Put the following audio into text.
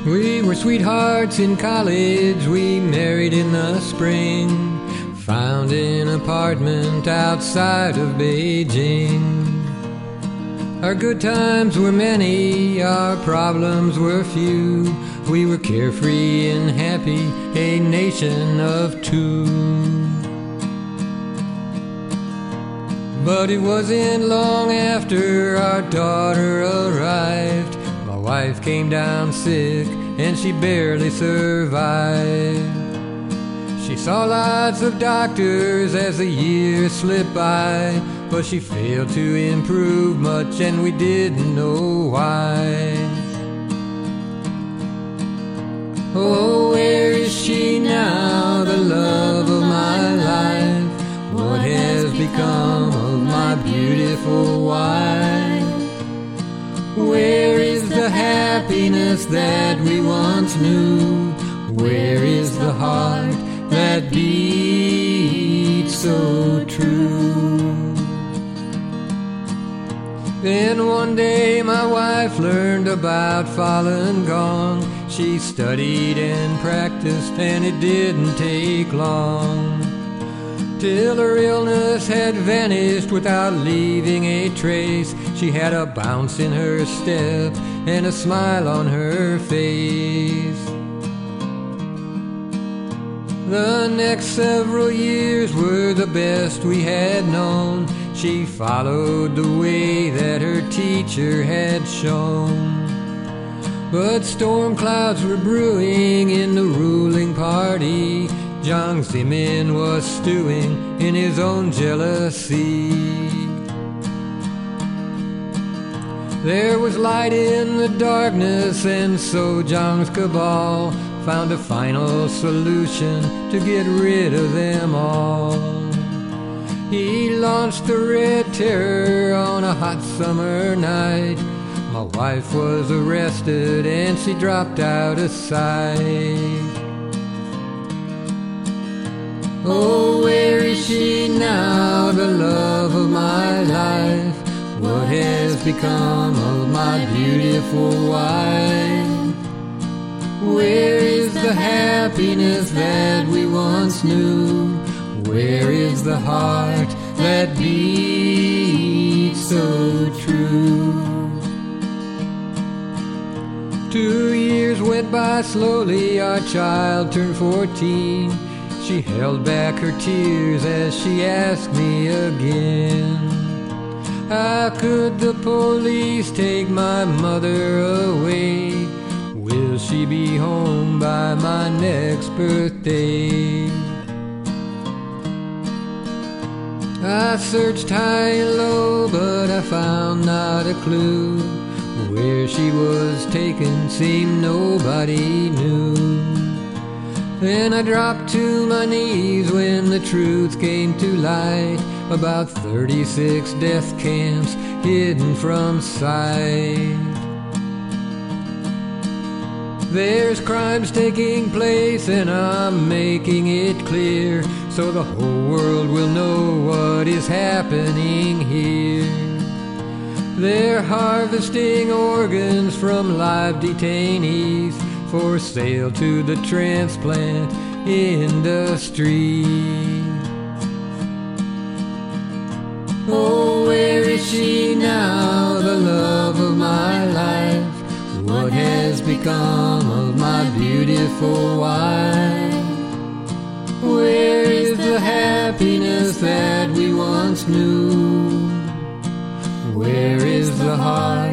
We were sweethearts in college, we married in the spring, found an apartment outside of Beijing. Our good times were many, our problems were few. We were carefree and happy, a nation of two. But it wasn't long after our daughter arrived. My wife came down sick and she barely survived. She saw lots of doctors as the years slipped by, but she failed to improve much and we didn't know why. Oh, where is she now, the love of my life? What has become of my beautiful wife? Where is the happiness that we once knew? Where is the heart that beats so true? Then one day my wife learned about Falun Gong. She studied and practiced and it didn't take long till her illness had vanished without leaving a trace. She had a bounce in her step and a smile on her face. The next several years were the best we had known. She followed the way that her teacher had shown. But storm clouds were brewing in the ruling party. Jiang Zemin was stewing in his own jealousy. There was light in the darkness, and so Jiang's cabal found a final solution to get rid of them all. He launched the Red Terror on a hot summer night. My wife was arrested and she dropped out of sight. Oh, where is she now, the love of my life? What has become of my beautiful wife? Where is the happiness that we once knew? Where is the heart that beats so true? 2 years went by slowly, our child turned 14. She held back her tears as she asked me again, how could the police take my mother away? Will she be home by my next birthday? I searched high and low, but I found not a clue. Where she was taken seemed nobody knew. Then I dropped to my knees when the truth came to light about 36 death camps hidden from sight. There's crimes taking place and I'm making it clear, so the whole world will know what is happening here. They're harvesting organs from live detainees for sale to the transplant industry. Oh, where is she now, the love of my life? What has become of my beautiful wife? Where is the happiness that we once knew? Where is the heart